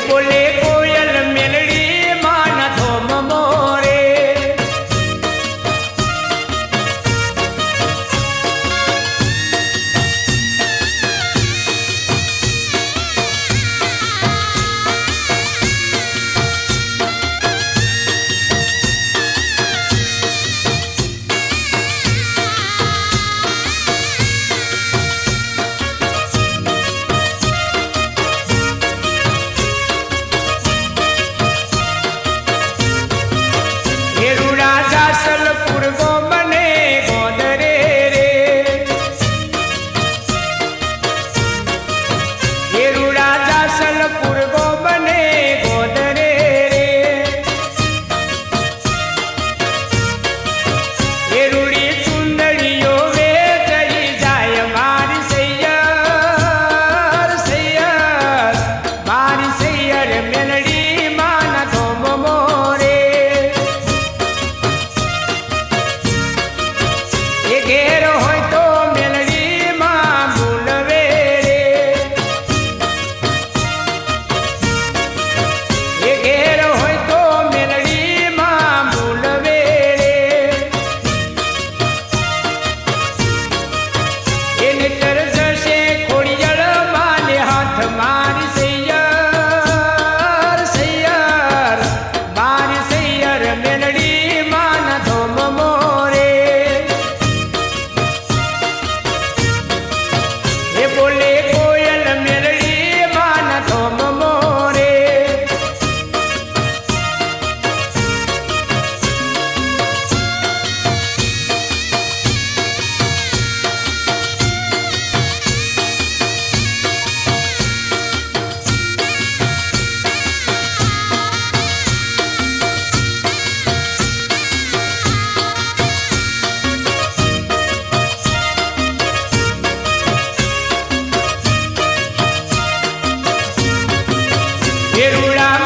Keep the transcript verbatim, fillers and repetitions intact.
बोले कोयल मेलड़ी मान धोम मोरे। जासलपुर गो बने गोदरे रे, येरुड़ा जासलपुर गो बने गोदरे रे, येरुड़ी चुंदड़ियो वे चली जाय मारी सैयर सैयर मारी सैयर मेलड़ी मान धोम मोरे। घेर हो तो मेलड़ी मां बोलवे रे, ये घेर हो तो मेलड़ी मां बोलवे रे। ये नितर जैसे खोड़ियल माले हाथ मारी सैयर सैयर मारी सैयर मेलड़ी मान धोम मोरे। बोले कोयल मेलड़ी मान धोम मोरे। येरुड़ा